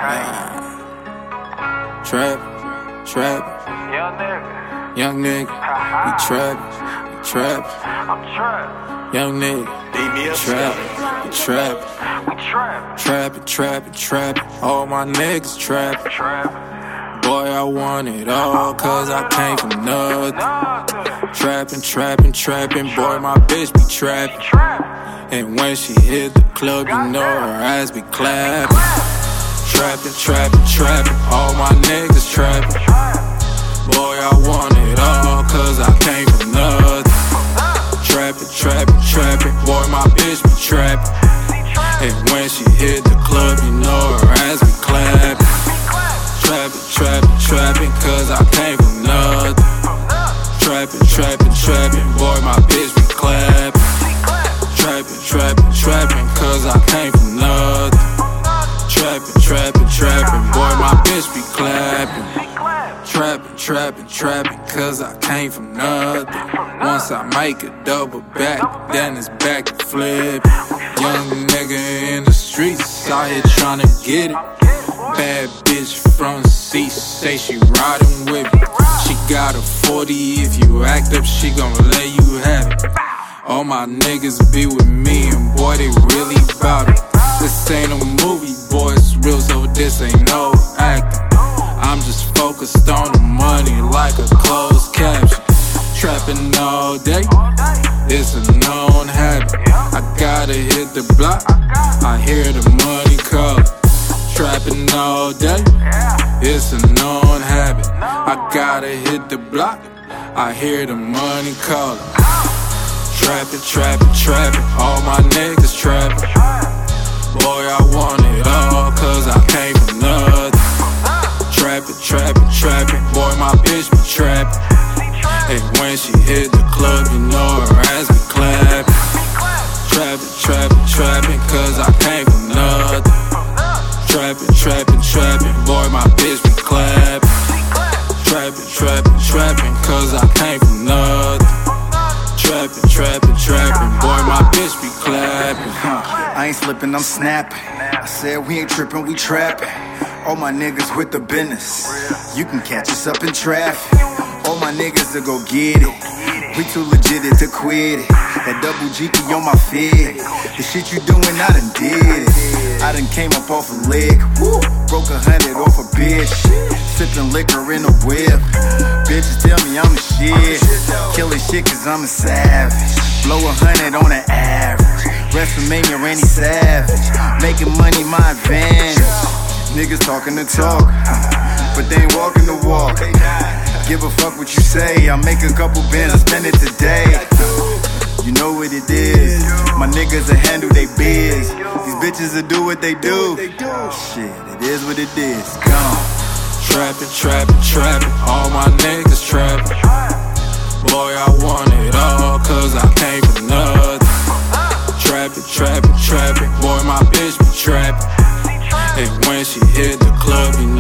Trap. Young nigga, we trap. I'm trapped. Young nigga, trap. All my niggas trap. Boy, I want it all, cause I came from nothing. Trapping, boy, my bitch be trapping. And when she hit the club, you know her ass be clapping. Trapping, all my niggas trapping. Boy, I want it all, cause I came from nothing. Trapping, boy, my bitch be trapping. And when she hit the club, you know her ass be clapping. Trapping, cause I came from nothing. Trapping, boy, my bitch be clapping. Trapping, cause I came from nothing. Trapping, boy, my bitch be clapping. Trapping, cause I came from nothing. Once I make a double back, then it's back to flip. Young nigga in the streets, out here tryna get it. Bad bitch from the sea, say she riding with me. She got a 40, if you act up, she gon' let you have it. All my niggas be with me, and boy, they really bout it. This ain't a movie, boy, it's real, so this ain't no acting. I'm just focused on the money like a closed caption. Trapping all day, it's a known habit. I gotta hit the block, I hear the money calling. Trapping all day, it's a known habit. I gotta hit the block, I hear the money calling. Trapping, all my niggas trapping. Boy, I want it all, cause I came from nothing. Trapping, boy, my bitch be trapping. And when she hit the club, you know her ass be clapping. Trapping, cause I came from nothing. Trapping, boy, my bitch be clapping. Trapping, cause I came from nothing. Trapping, boy, my bitch be clapping. I ain't slipping, I'm snapping. I said we ain't tripping, we trapping. All my niggas with the business. You can catch us up in traffic. All my niggas to go get it. We too legit to quit it. That double G be on my feet. The shit you doing, I done did it. I done came up off a lick. Woo. Broke 100 off a bitch. Sipping liquor in a whip. Bitches tell me I'm the shit. Killing shit cause I'm a savage. Blow 100 on the average. WrestleMania, Randy Savage. Making money my advantage. Niggas talking the talk, but they ain't walking the walk. Give a fuck what you say. I make a couple bands, I spend it today. You know what it is. My niggas will handle they biz. These bitches will do what they do. Shit, it is what it is. Gone. Trapping, all my niggas trapping. Boy, I want it all, cause I came from nothing. Trapping, boy, my bitch be trapping. And when she hit the club, you